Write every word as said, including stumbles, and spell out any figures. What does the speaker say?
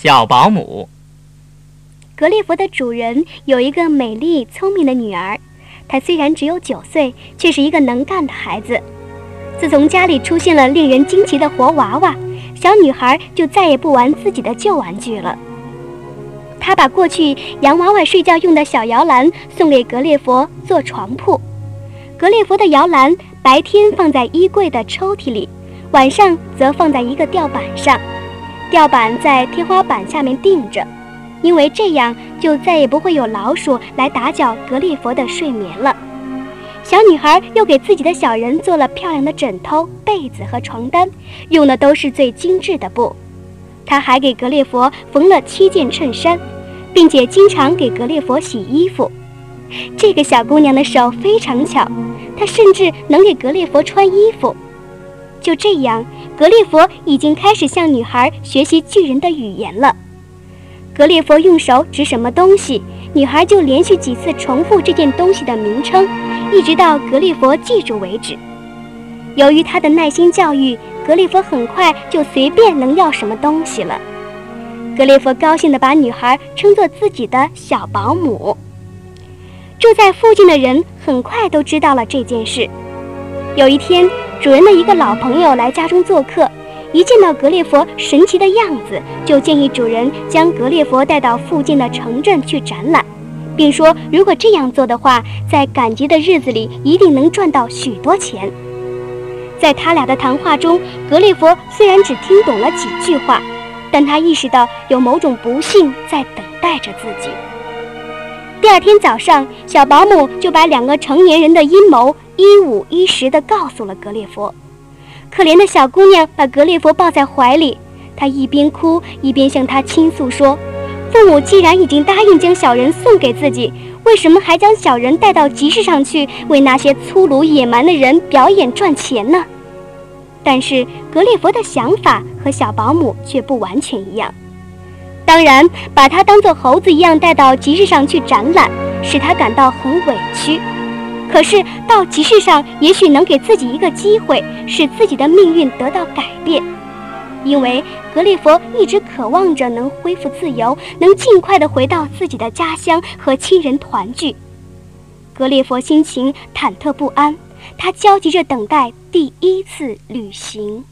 小保姆。 格列佛的主人有一个美丽聪明的女儿，她虽然只有九岁，却是一个能干的孩子。自从家里出现了令人惊奇的活娃娃，小女孩就再也不玩自己的旧玩具了。她把过去洋娃娃睡觉用的小摇篮送给格列佛做床铺。格列佛的摇篮白天放在衣柜的抽屉里，晚上则放在一个吊板上，吊板在天花板下面钉着，因为这样就再也不会有老鼠来打搅格列佛的睡眠了。小女孩又给自己的小人做了漂亮的枕头、被子和床单，用的都是最精致的布。她还给格列佛缝了七件衬衫，并且经常给格列佛洗衣服。这个小姑娘的手非常巧，她甚至能给格列佛穿衣服。就这样，格列佛已经开始向女孩学习巨人的语言了。格列佛用手指什么东西，女孩就连续几次重复这件东西的名称，一直到格列佛记住为止。由于她的耐心教育，格列佛很快就随便能要什么东西了。格列佛高兴地把女孩称作自己的小保姆。住在附近的人很快都知道了这件事。有一天，主人的一个老朋友来家中做客，一见到格列佛神奇的样子，就建议主人将格列佛带到附近的城镇去展览，并说如果这样做的话，在赶集的日子里一定能赚到许多钱。在他俩的谈话中，格列佛虽然只听懂了几句话，但他意识到有某种不幸在等待着自己。第二天早上，小保姆就把两个成年人的阴谋一五一十地告诉了格列佛。可怜的小姑娘把格列佛抱在怀里，她一边哭一边向他倾诉说，父母既然已经答应将小人送给自己，为什么还将小人带到集市上去，为那些粗鲁野蛮的人表演赚钱呢？但是格列佛的想法和小保姆却不完全一样。当然，把他当作猴子一样带到集市上去展览，使他感到很委屈。可是到集市上，也许能给自己一个机会，使自己的命运得到改变。因为格列佛一直渴望着能恢复自由，能尽快地回到自己的家乡和亲人团聚。格列佛心情忐忑不安，他焦急着等待第一次旅行。